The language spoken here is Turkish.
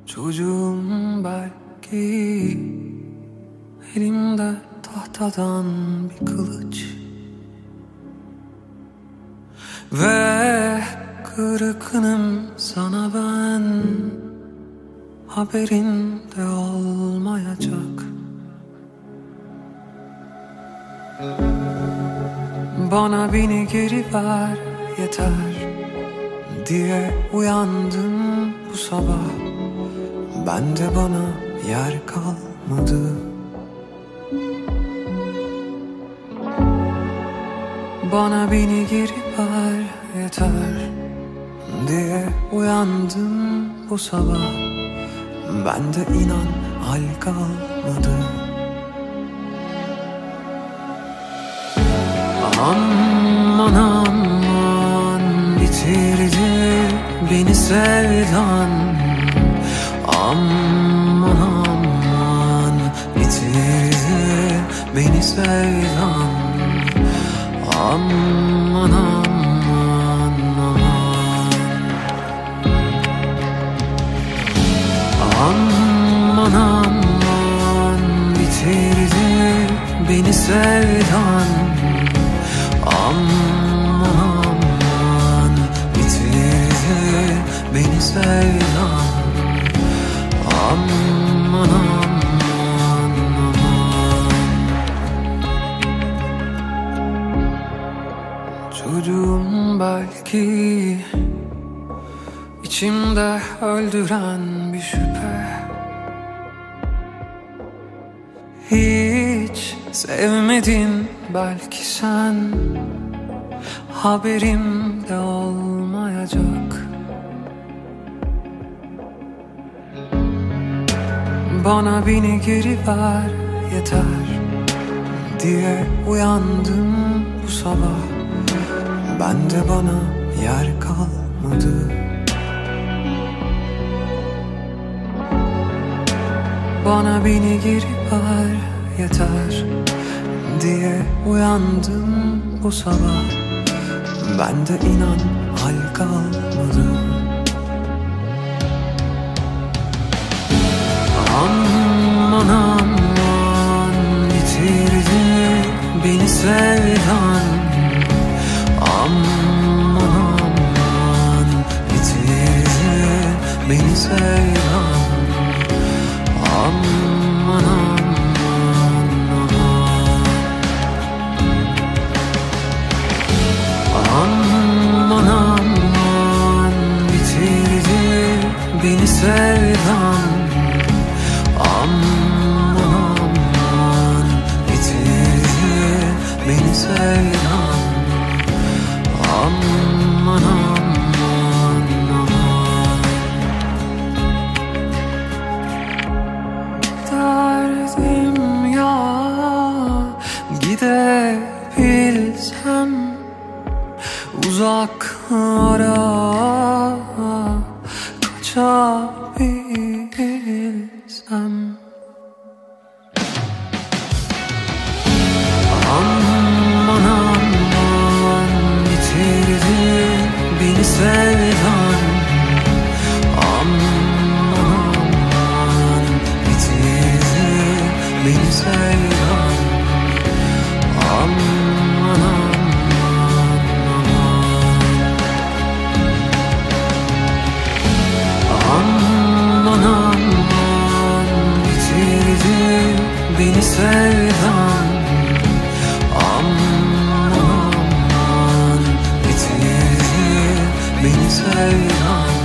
Çocuğum belki, elimde tahtadan bir kılıç ve kırgınım sana ben, haberin de olmayacak. Bana beni geri ver yeter diye uyandım bu sabah. Bende bana yer kalmadı. Bana beni geri ver yeter diye uyandım bu sabah. Bende inan hal kalmadı. Aman aman bitirdi beni sevdan. Aman aman bitirdi beni sevdan. Aman aman aman. Aman aman bitirdi beni sevdan. Aman aman bitirdi beni sevdan. Aman aman aman. Çocuğum belki, içimde öldüren bir şüphe. Hiç sevmedin belki sen, haberim de olmayacak. Bana beni geri ver yeter diye uyandım bu sabah. Bende bana yer kalmadı. Bana beni geri ver yeter diye uyandım bu sabah. Bende inan hal kalmadı. Aman aman bitirdi beni sevdan. Aman aman bitirdi beni sevdan. Aman aman aman. Aman aman bitirdi beni sevdan. Aman aman bitirdi beni sevdan. Aman aman aman. Derdim ya gidebilsem uzaklara, kaçabilsem. Aman aman bitirdi beni sevdan. Aman aman bitirdi beni sevdan. Aman aman aman. Aman aman bitirdi beni sevdan. Aman aman bitirdi beni sevdan.